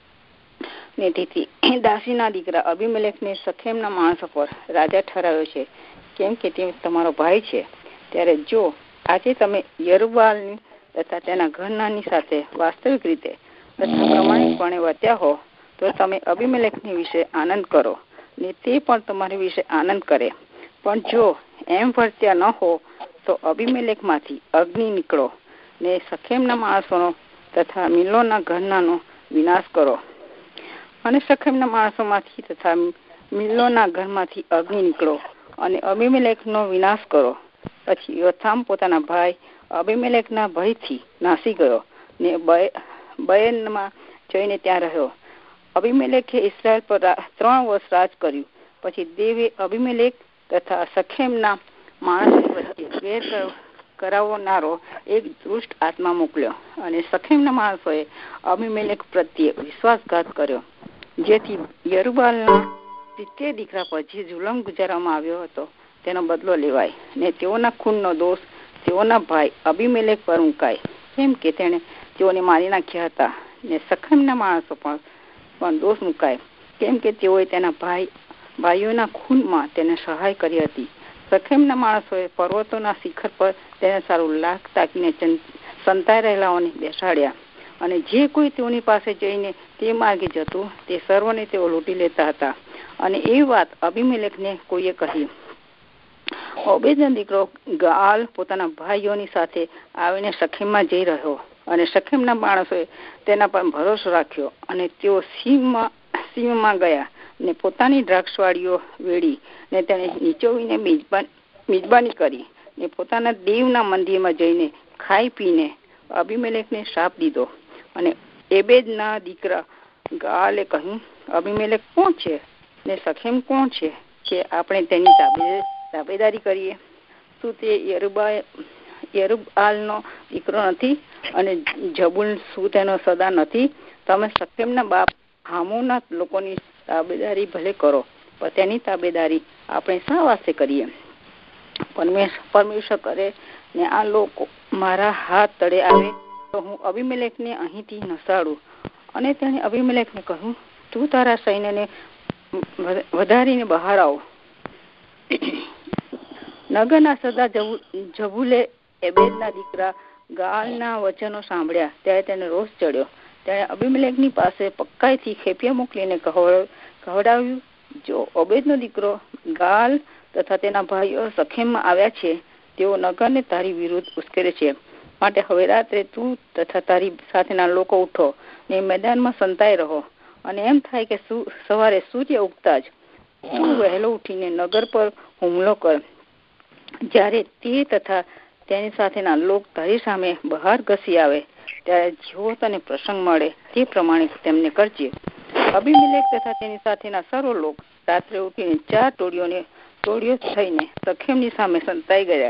ને તેથી દાસીના દીકરા અબીમેલેકને સખેમના માણસો પર રાજા ઠરાવ્યો છે, કેમ કે તે તમારો ભાઈ છે. ત્યારે જો આજે તમે યરુબાલની તથા તેના ઘરનાની સાથે વાસ્તવિક રીતે તથા પ્રમાણિકપણે વર્ત્યા હો તો તમે અબીમેલેકની વિશે આનંદ કરો ને તે પણ તમારી વિશે આનંદ કરે. પણ જો એમ વર્ત્યા ન હો તો અબીમેલેકમાંથી અગ્નિ નીકળો ને સખેમના માણસોનો તથા મિલોના ઘરનાનો વિનાશ કરો. અને સખેમના માણસોમાંથી તથા મિલોના ઘરમાંથી અગ્નિ નીકળો અને અબીમેલેકનો વિનાશ કરો. પછી યોથામ પોતાના ભાઈ અબીમેલેકના ભયથી નાસી ગયો ને બયનમાં જઈને ત્યાં રહ્યો. અબીમેલેકે ઇસ્રાએલ પર ત્રણ વર્ષ રાજ કર્યું. પછી દેવે અબીમેલેક તથા સખેમના માણસો વચ્ચે વેર કરાવનારો એક દુષ્ટ આત્મા મોકલ્યો અને સખેમના માણસોએ અબીમેલેક પ્રત્યે વિશ્વાસઘાત કર્યો, જેથી યરુબાલના સિત્તેર દીકરા પર જે જુલમ ગુજારવામાં આવ્યો હતો તેનો બદલો લેવાય ને તેઓના ખૂનનો દોષ તેઓના ભાઈ અબીમેલેક પર મુકાય, કેમ કે તેણે તેઓને મારી નાખ્યા હતા. ને સખેમના માણસો પણ પણ દોષ મુકાય, કેમ કે તેઓએ તેના ભાઈ ભાઈઓના ખૂનમાં તેને સહાય કરી હતી. સખેમના માણસોએ પર્વતોના શિખર પર તેને સારું લાખ તાકીને સંતાઈ રહેલાઓને બેસાડ્યા અને જે કોઈ તેઓની પાસે જઈને તે માર્ગે જતું તે સર્વને તેઓ લૂંટી લેતા હતા. અને એ વાત અબીમેલેકને કોઈએ કહી. ઓબેદનો દીકરો ગાલ પોતાના ભાઈઓની સાથે આવીને સખેમમાં જઈ રહ્યો અને સખેમના માણસોએ તેના પર ભરોસો રાખ્યો અને તેઓ સીમમાં સીમમાં ગયા ને પોતાની દ્રાક્ષવાળીઓ વેડી ને તેને નીચોવીને મિજબાન મિજબાની કરી ને પોતાના દેવના મંદિરમાં જઈને ખાઈ પીને અબીમેલેકને શ્રાપ દીધો. અને એબેદના દીકરા ગાલે કહ્યું, અબીમેલેક કોણ છે ને શેકેમ કોણ છે કે આપણે તેની તાબેદારી કરીએ? શું તે યરુબઆલનો દીકરો નથી? અને જબુલ શું તેનો સદા નથી? તમે શેકેમના બાપ હામોના લોકોની તાબેદારી ભલે કરો, પણ તેની તાબેદારી આપણે શા વાસ્તે કરીએ? પરમેશ્વર કરે ને આ લોકો મારા હાથ તળે આવે તો હું અબીમેલેકને અહીંથી નસાડું. અને તેણે અબીમેલેકને કહ્યું, તું તારા સૈન્યને વધારીને બહાર આવો. નગરના સરદાર જબુલે એબેદના દીકરા ગાલના વચનો સાંભળ્યા ત્યારે તેને રોષ ચડ્યો. તેણે અબીમેલેકની પાસે પક્કાઈથી ખેપિયા મોકલીને કહેવડાવ્યું, જો ઓબેદનો દીકરો ગાલ તથા તેના ભાઈઓ શેકેમમાં આવ્યા છે, તેઓ નગરને તારી વિરુદ્ધ ઉશ્કેરે છે. માટે હવે રાત્રે તું તથા તારી સાથેના લોકો ઉઠો ને મેદાનમાં સંતાઈ રહો. અને એમ થાય કે સવારે સૂર્ય ઉગતા જ તું વહેલો ઉઠીને નગર પર હુમલો કર. જ્યારે તે તથા તેની સાથેના લોક તારી સામે બહાર ઘસી આવે ત્યારે જેવો તને પ્રસંગ મળે તે પ્રમાણે તેમને કરજે. અબીમેલેક તથા તેની સાથેના સર્વ લોક રાત્રે ઉઠીને ચાર ટોળીઓને ટોળીઓ થઈને શેકેમની સામે સંતાઈ ગયા.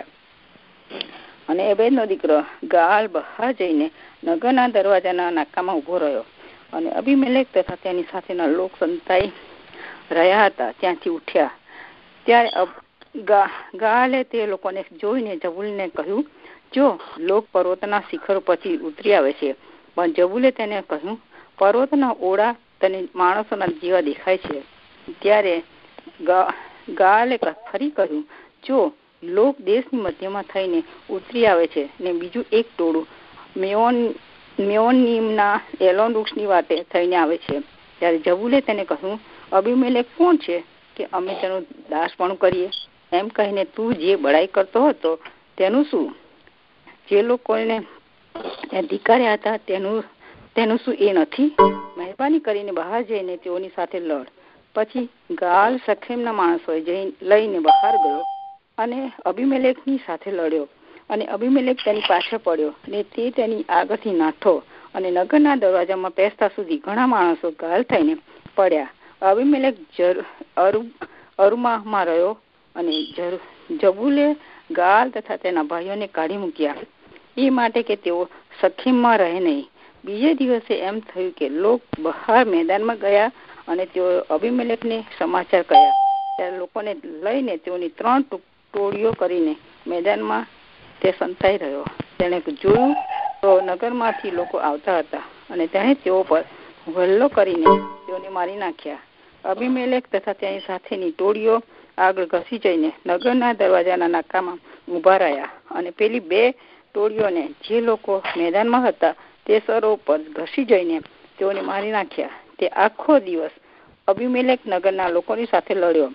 અને એબેદનો દીકરો ગાલ બહાર જઈને નગરના દરવાજાના નાકામાં ઉભો રહ્યો. અને અબીમેલેક તથા તેની સાથેના લોક સંતાઈ રહ્યા હતા ત્યાંથી ઉઠ્યા. ત્યારે ગાલે તે લોકોને જોઈને જબુલને કહ્યું, જો લોક પર્વતના શિખરો પરથી ઉતરી આવે છે. પણ જબુલે તેને કહ્યું, પર્વતના ઓળા તને માણસોના જેવા દેખાય છે. ત્યારે ગાલે ફરી કહ્યું, જો લોક દેશની મધ્યમાં થઈને ઉતરી આવે છે ને બીજું એક ટોળું મેઓન મેઓનીમના એલોન વૃક્ષની વાટે થઈને આવે છે. ત્યારે જબુલે તેને કહ્યું, અબીમેલેક કોણ છે કે અમે તેનું દાસપણું કરીએ? એમ કહીને તું જે બડાઈ કરતો હતો તેનું શું? જે લોકોને ધિક્કાર્યા હતા તેનું તેનું શું એ નથી? મહેરબાની કરીને બહાર જઈને તેઓની સાથે લડ. પછી ગાલ શેકેમના માણસોએ જઈ લઈને બહાર ગયો અને અબીમેલેકની સાથે લડ્યો. અને અબીમેલેક તેની પાછળ પડ્યો ને તે તેની આગળથી નાઠો. અને નગરના દરવાજામાં પેસતા સુધી ઘણા માણસો ઘાયલ થઈને પડ્યા. અબીમેલેક અરુમામાં રહ્યો અને જબુલે ગાલ તથા તેના ભાઈઓને કાઢી મૂક્યા, એ માટે કે તેઓ શેકેમમાં રહે નહીં. બીજે દિવસે એમ થયું કે લોક બહાર મેદાનમાં ગયા અને તેઓ અબીમેલેકને સમાચાર કહ્યા. ત્યારે લોકોને લઈને તેઓની ત્રણ ટોળીઓ કરીને મેદાનમાં તે સંતાઈ રહ્યો. તેણે જોયું તો નગરમાંથી લોકો આવતા હતા અને તેણે તેઓ પર હુમલો કરીને તેઓને મારી નાખ્યા. અબીમેલેક તથા તેની સાથેની ટોળીઓ આગળ ઘસી જઈને નગરના દરવાજાના નાકામાં ઉભા રહ્યા. અને પેલી બે ટોળીઓને જે લોકો મેદાનમાં હતા તે સરો પર ઘસી જઈને તેઓને મારી નાખ્યા. તે આખો દિવસ અબીમેલેક નગરના લોકોની સાથે લડ્યો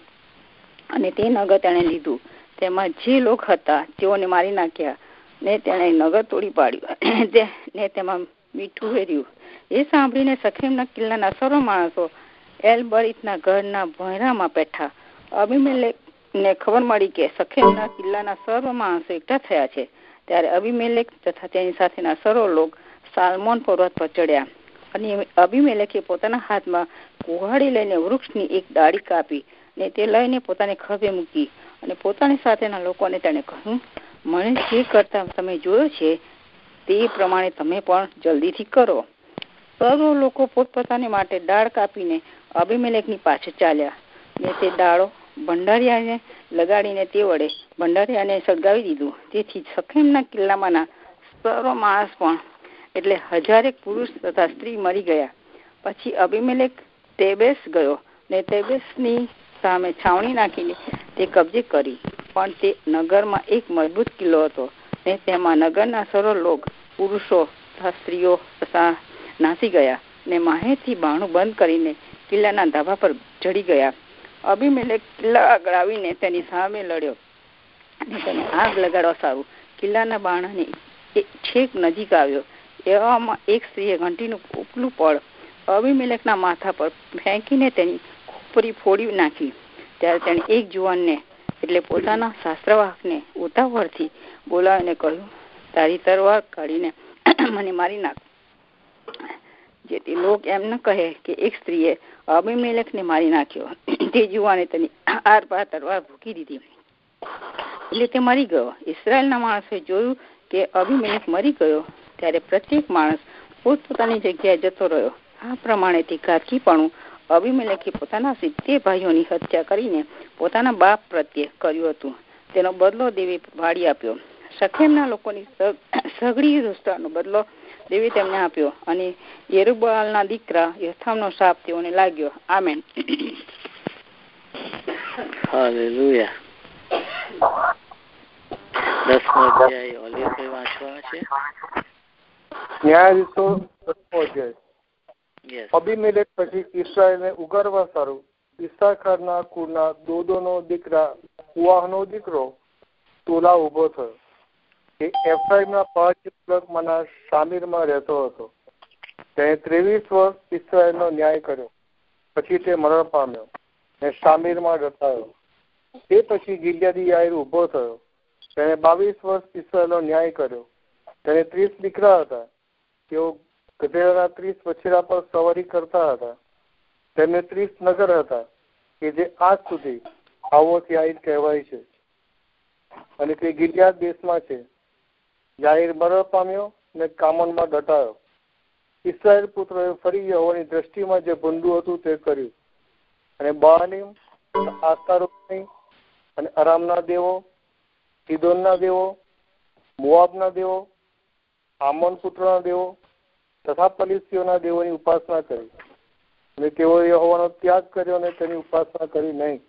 અને તે નગર તેણે લીધું. તેમાં જે લોકો હતા તેઓને મારી નાખ્યા ને તેણે નગર તોડી પાડ્યું ને તેમાં મીઠું વેર્યું. એ સાંભળીને શેકેમના કિલ્લાના સર્વ માણસો એલબરીતના ઘરના ભોંયરામાં બેઠા. અબીમેલેકને ખબર મળી કે શેકેમના કિલ્લાના સર્વ માણસો એકઠા થયા છે. ત્યારે અબીમેલેક તથા તેની સાથેના સર્વ લોક સાલમોન પર્વત પર ચડ્યા. અને અબીમેલેકે પોતાના હાથમાં કુહાડી લઈને વૃક્ષની એક ડાળી કાપી ને તે લઈને પોતાને ખભે મૂકી. અને પોતાની સાથેના લોકોને તેણે કહ્યું, મને જે કરતા તમે જોયો છે તે પ્રમાણે તમે પણ જલ્દીથી કરો. સર્વ લોકો પોતપોતાને માટે ડાળ કાપીને અબીમેલેકની પાછળ ચાલ્યા. ને તે ડાળો ભંડારિયાને લગાડીને તે વડે ભંડારિયાને સળગાવી દીધું. તેથી શેકેમના કિલ્લામાંના સર્વ માણસ પણ એટલે હજારેક પુરુષ તથા સ્ત્રી મરી ગયા. પછી અબીમેલેક તેબેસ ગયો ને તેબેસની સામે છાવણી નાખીને તે કબજે કરી. પણ તે નગરમાં એક મજબૂત કિલ્લો હતો ને તેમાં નગરના સર્વ લોક પુરુષો તથા સ્ત્રીઓ તથા નાસી ગયા ને માહેથી બાણું બંધ કરીને કિલ્લાના ધાબા પર ચડી ગયા. અબીમેલેક કિલ્લા આગળ આવીને તેની સામે લડ્યો અને તેને આગ લગાડવા સારું કિલ્લાના બાણાની છેક નજીક આવ્યો. એવામાં એક સ્ત્રીએ ઘંટીનું ઉપલું પડ અબીમેલેકના માથા પર ફેંકીને તેની ખોપરી ફોડી નાખી. ત્યારે તેણે એક જુવાનને એટલે પોતાના શાસ્ત્રવાહકને ઉતાવળથી બોલાવીને કહ્યું, તારી તલવાર કાઢીને મને મારી નાખ, જેથી લોક એમ ન કહે કે એક સ્ત્રીએ અબીમેલેકને મારી નાખ્યો. તે જુવાને તેની આર પાર તલવાર ભૂકી દીધી, એટલે તે મરી ગયો. ઇસ્રાયેલના માણસે જોયું કે અબીમેલેક મરી ગયો ત્યારે પ્રત્યેક માણસ પોતપોતાની જગ્યાએ જતો રહ્યો. આ પ્રમાણેથી ઘાતકીપણું અબીમેલેકે પોતાના સિત્તેર ભાઈઓની હત્યા કરીને પોતાના બાપ પ્રત્યે કર્યું હતું, તેનો બદલો દેવી વાળી આપ્યો. શકેમના લોકોની સઘળી દુષ્ટતાનો બદલો દેવી તેમને આપ્યો, અને યરુબાલના દીકરા યોથામનો શાપ તેઓને લાગ્યો. આમેન. હાલેલુયા. દસમો અધ્યાય ઓલિવભાઈ વાંચવાનો છે. ન્યાયાધીશો દસમો અધ્યાય. અબીમેલેક પછી ઇસ્રાયેલને ઉગારવા સારું ઇસ્સાખારના કુળના દોદોનો દીકરા પુઆહનો દીકરો તોલા ઉભો થયો. એ એફ્રાઈમના પહાડીમાંના શામીરમાં રહેતો હતો. તેણે ત્રેવીસ વર્ષ ઇસ્રાયેલનો ન્યાય કર્યો, પછી તે મરણ પામ્યો ને શામીરમાં રચાયો. તે પછી ગિલિયાદી યાઈર ઉભો થયો. તેણે બાવીસ વર્ષ ઇસ્રાયેલનો ન્યાય કર્યો. તેને ત્રીસ દીકરા હતા. તેઓ ગધેડાના ત્રીસ વછેરા પર સવારી કરતા હતા. તેમને ત્રીસ નગર હતા કે જે આજ સુધી આવોત યાઈર કહેવાય છે, અને તે ગિલિયાદ દેશમાં છે. યાઈર મરણ પામ્યો ને કામનમાં દટાયો. ઇસ્રાયેલ પુત્રોએ ફરી યહોવાની દ્રષ્ટિમાં જે ભૂંડું હતું તે કર્યું, અને બાલીમ, આસ્તારોતની અને અરામના દેવો, સીદોનના દેવો, મોઆબના દેવો, આમોન પુત્રોના દેવો તથા પલિસ્તીઓના દેવોની ઉપાસના કરી. અને તેઓએ યહોવાનો ત્યાગ કર્યો અને તેની ઉપાસના કરી નહીં.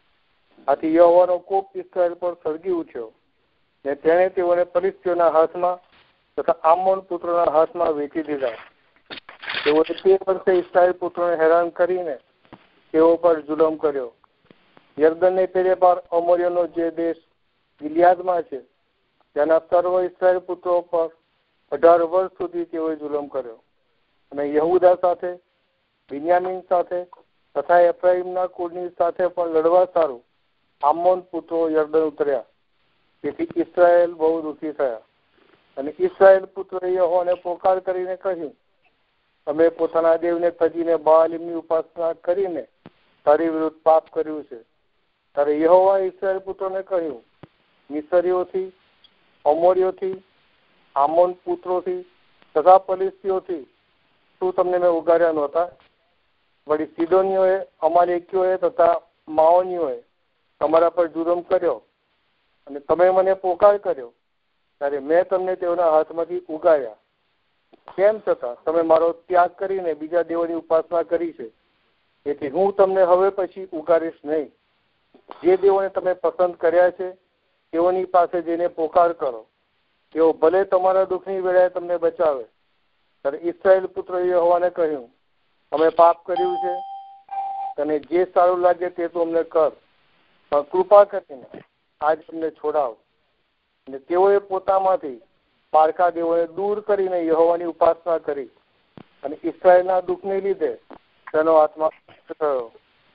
આથી યહોવાનો કોપ ઇસ્રાયેલ પર સળગી ઉઠ્યો, ને તેણે તેઓને પલિસ્તીઓના હાથમાં તથા આમોન પુત્રોના હાથમાં વેચી દીધા. તેઓએ તે વર્ષે ઇસ્રાયેલ પુત્રોને હેરાન કરીને તેઓ પર જુલમ કર્યો. યર્દનને પેરે પાર અમોરીઓનો જે દેશ ગિલિયાદમાં છે, તેના સર્વ ઇસ્રાયેલ પુત્રો પર અઢાર વર્ષ સુધી તેઓએ જુલમ કર્યો. અને યહૂદા સાથે, બિન્યામીન સાથે તથા એફ્રાઈમના કુળની સાથે પણ લડવા સારું આમોન પુત્રો યર્દન ઉતર્યા. તેથી ઇસ્રાયેલ બહુ દુઃખી થયા. અને ઇસ્રાયેલ પુત્રોએ યહોવાને પોકાર કરીને કહ્યું, અમે પોતાના દેવને તજીને બાલીમની ઉપાસના કરીને તારી વિરુદ્ધ પાપ કર્યું છે. ત્યારે યહોવા ઇસ્રાયેલ પુત્રોને કહ્યું, મિસરીઓથી, અમોરીઓથી, આમોન પુત્રોથી તથા પલિસ્તીઓથી શું તમને મેં ઉગાર્યા નહોતા? વળી સીદોનીઓએ, અમાલેકીઓએ તથા માઓનીઓએ તમારા પર જુલમ કર્યો, અને તમે મને પોકાર કર્યો ત્યારે મેં તમને તેઓના હાથમાંથી ઉગાર્યા. કેમ છતાં તમે મારો ત્યાગ કરીને બીજા દેવોની ઉપાસના કરી છે. તેથી હું તમને હવે પછી ઉગારીશ નહીં. જે દેવોને તમે પસંદ કર્યા છે તેઓની પાસે જઈને પોકાર કરો, તેઓ ભલે તમારા દુઃખની વેળાએ તમને બચાવે. ત્યારે ઇસ્રાયેલ પુત્રોએ યહોવાને કહ્યું, અમે પાપ કર્યું છે, અને જે સારું લાગે તે તું અમને કર, પણ કૃપા કરીને આજ અમને છોડાવ. અને તેઓએ પોતામાંથી પારકા દેવોને દૂર કરીને યહોવાની ઉપાસના કરી, અને ઇસ્રાયેલના દુઃખને લીધે તેનો આત્મા થયો.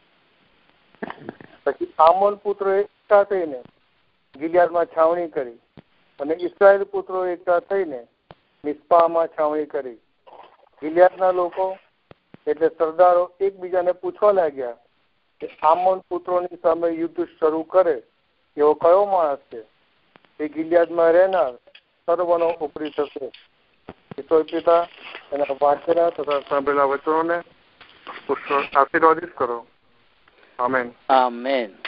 પછી આમોન પુત્રોએ એકઠા થઈને ગિલિયાદમાં છાવણી કરી, અને ઇસ્રાયેલ પુત્રો એકઠા થઈને મિસ્પામાં છાવણી કરી. ગિલિયાદના લોકો એટલે સરદારો એકબીજાને પૂછવા લાગ્યા કે આમોન પુત્રોની સામે યુદ્ધ શરૂ કરે એવો કયો માણસ છે, એ ગિલિયાદમાં રહેનાર સર્વનો ઉપરી થશે. ઈશ્વર પિતા એના વાંચેલા તથા સાંભળેલા વચનોને આશીર્વાદિત કરો. આમેન. આમેન.